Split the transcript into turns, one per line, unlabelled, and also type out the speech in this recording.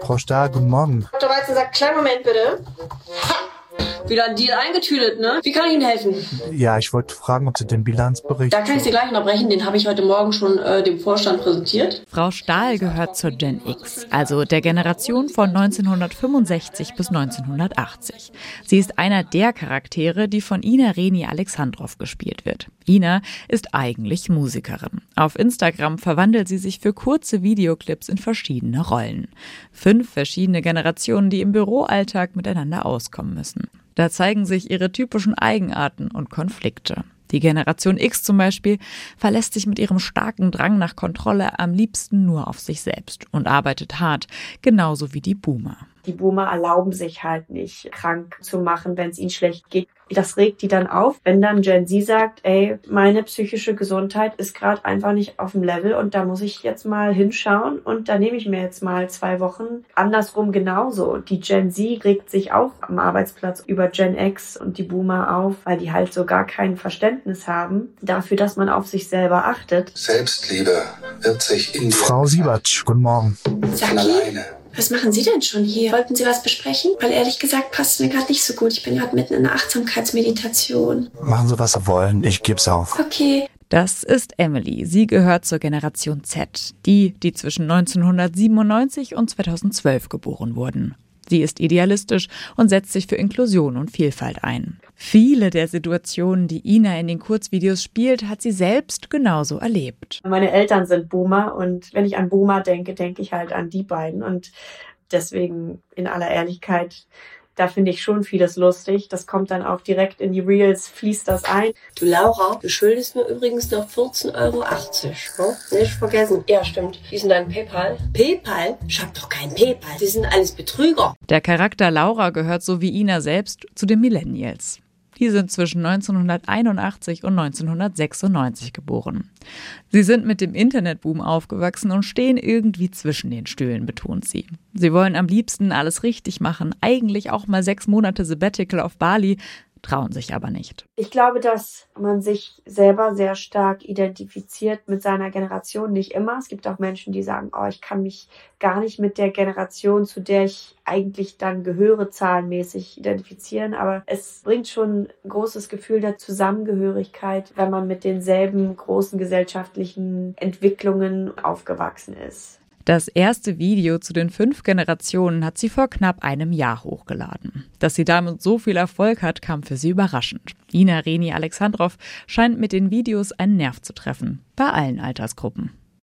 Frau Stahl, guten Morgen.
Dr. Weizen sagt, kleinen Moment bitte. Wieder ein Deal eingetütet, ne? Wie kann ich Ihnen helfen?
Ja, ich wollte fragen, ob Sie den Bilanzbericht...
Da kann ich Sie gleich unterbrechen, den habe ich heute Morgen schon dem Vorstand präsentiert.
Frau Stahl gehört zur Gen X, also der Generation von 1965 bis 1980. Sie ist einer der Charaktere, die von Ina Reni Alexandrov gespielt wird. Ina ist eigentlich Musikerin. Auf Instagram verwandelt sie sich für kurze Videoclips in verschiedene Rollen. 5 verschiedene Generationen, die im Büroalltag miteinander auskommen müssen. Da zeigen sich ihre typischen Eigenarten und Konflikte. Die Generation X zum Beispiel verlässt sich mit ihrem starken Drang nach Kontrolle am liebsten nur auf sich selbst und arbeitet hart, genauso wie die Boomer.
Die Boomer erlauben sich halt nicht, krank zu machen, wenn es ihnen schlecht geht. Das regt die dann auf, wenn dann Gen Z sagt, ey, meine psychische Gesundheit ist gerade einfach nicht auf dem Level und da muss ich jetzt mal hinschauen und da nehme ich mir jetzt mal 2 Wochen. Andersrum genauso. Die Gen Z regt sich auch am Arbeitsplatz über Gen X und die Boomer auf, weil die halt so gar kein Verständnis haben dafür, dass man auf sich selber achtet.
Selbstliebe wird sich in
Frau Siebertsch, guten Morgen.
alleine.
Was machen Sie denn schon hier? Wollten Sie was besprechen? Weil ehrlich gesagt passt es mir gerade nicht so gut. Ich bin gerade mitten in einer Achtsamkeitsmeditation.
Machen Sie, was Sie wollen, ich geb's auf.
Okay.
Das ist Emily. Sie gehört zur Generation Z, die zwischen 1997 und 2012 geboren wurden. Sie ist idealistisch und setzt sich für Inklusion und Vielfalt ein. Viele der Situationen, die Ina in den Kurzvideos spielt, hat sie selbst genauso erlebt.
Meine Eltern sind Boomer und wenn ich an Boomer denke, denke ich halt an die beiden. Und deswegen, in aller Ehrlichkeit, da finde ich schon vieles lustig. Das kommt dann auch direkt in die Reels, fließt das ein.
Du Laura, du schuldest mir übrigens noch 14,80 €. Ne? Nicht vergessen. Ja, stimmt. Wie ist denn dein PayPal? PayPal? Ich hab doch kein PayPal. Die sind alles Betrüger.
Der Charakter Laura gehört so wie Ina selbst zu den Millennials. Die sind zwischen 1981 und 1996 geboren. Sie sind mit dem Internetboom aufgewachsen und stehen irgendwie zwischen den Stühlen, betont sie. Sie wollen am liebsten alles richtig machen, eigentlich auch mal 6 Monate Sabbatical auf Bali, trauen sich aber nicht.
Ich glaube, dass man sich selber sehr stark identifiziert mit seiner Generation. Nicht immer. Es gibt auch Menschen, die sagen, oh, ich kann mich gar nicht mit der Generation, zu der ich eigentlich dann gehöre, zahlenmäßig identifizieren. Aber es bringt schon ein großes Gefühl der Zusammengehörigkeit, wenn man mit denselben großen gesellschaftlichen Entwicklungen aufgewachsen ist.
Das erste Video zu den 5 Generationen hat sie vor knapp einem Jahr hochgeladen. Dass sie damit so viel Erfolg hat, kam für sie überraschend. Ina Reni Alexandrov scheint mit den Videos einen Nerv zu treffen, bei allen Altersgruppen.